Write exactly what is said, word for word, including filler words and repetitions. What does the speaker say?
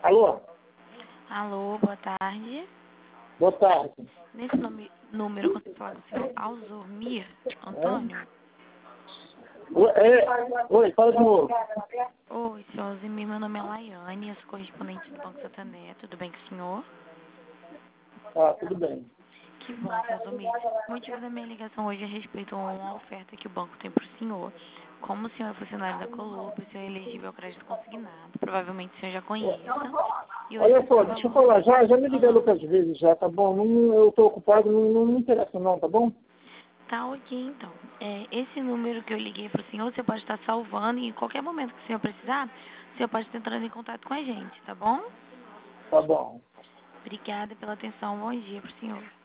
Alô? Alô, boa tarde. Boa tarde. Nesse nome, número, eu consigo falar com o senhor Alzormir Antônio? Oi, é, oi, fala de novo. Oi, senhor Alzormir, meu nome é Laiane, eu sou correspondente do Banco Santander, tudo bem com o senhor? Ah, tudo bem. Que bom, senhor Alzormir. O motivo da minha ligação hoje é a respeito a uma oferta que o banco tem para o senhor. Como o senhor é funcionário da Colup, o senhor é elegível ao crédito consignado, provavelmente o senhor já conheça. E hoje Olha só, o deixa eu valor... falar, já, já me ligaram Aham. outras vezes já, tá bom? Não, eu tô ocupado, não, não me interessa não, tá bom? Tá ok, então. É, esse número que eu liguei para o senhor, você pode estar salvando e em qualquer momento que o senhor precisar, o senhor pode estar entrando em contato com a gente, tá bom? Tá bom. Obrigada pela atenção. Bom dia para o senhor.